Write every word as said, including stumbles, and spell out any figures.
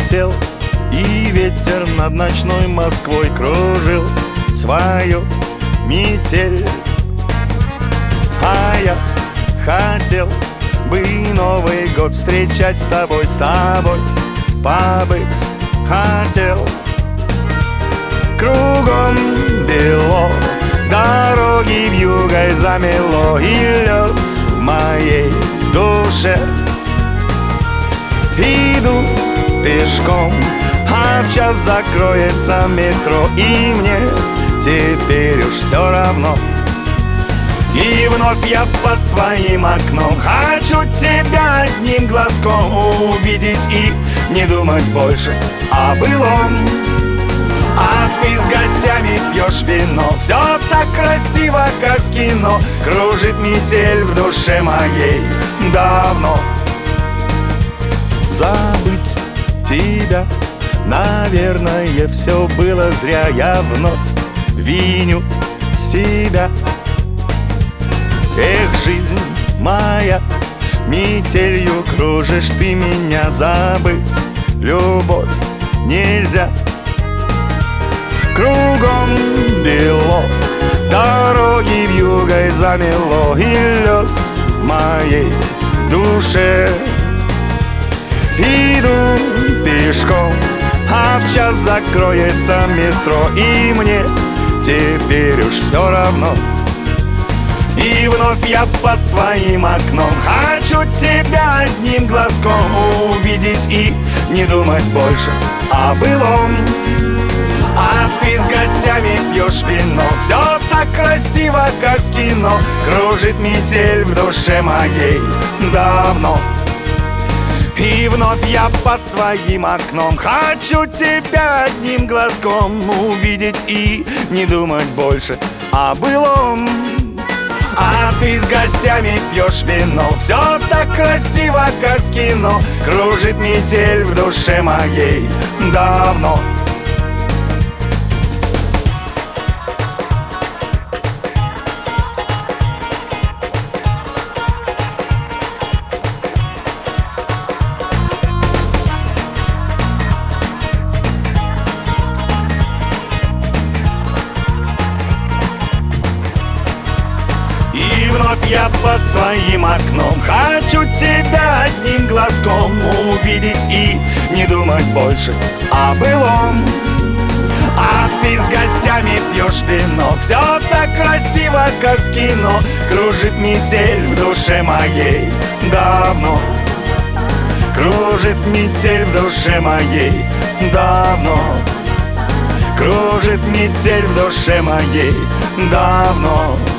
хотел, и ветер над ночной Москвой кружил свою метель. А я хотел бы Новый год встречать с тобой, с тобой побыть хотел. Кругом бело, дороги вьюгой замело, и лед в моей душе. Иду пешком, а в час закроется метро, и мне теперь уж все равно. И вновь я под твоим окном хочу тебя одним глазком увидеть и не думать больше о былом. А ты с гостями пьешь вино, все так красиво, как в кино. Кружит метель в душе моей давно. Забыть тебя, наверное, все было зря. Я вновь виню себя. Эх, жизнь моя, метелью кружишь ты меня. Забыть любовь нельзя. Кругом бело, дороги вьюгой замело, и лед в моей душе. Иду пешком, а в час закроется метро, и мне теперь уж все равно. И вновь я под твоим окном хочу тебя одним глазком увидеть и не думать больше о былом. А ты с гостями пьешь вино, все так красиво, как в кино. Кружит метель в душе моей давно. И вновь я под твоим окном хочу тебя одним глазком увидеть и не думать больше о былом. А ты с гостями пьешь вино, все так красиво, как в кино. Кружит метель в душе моей давно. И вновь я под твоим окном хочу тебя одним глазком увидеть и не думать больше о былом. А ты с гостями пьешь вино, все так красиво, как в кино. Кружит метель в душе моей давно. Кружит метель в душе моей давно. Кружит метель в душе моей давно.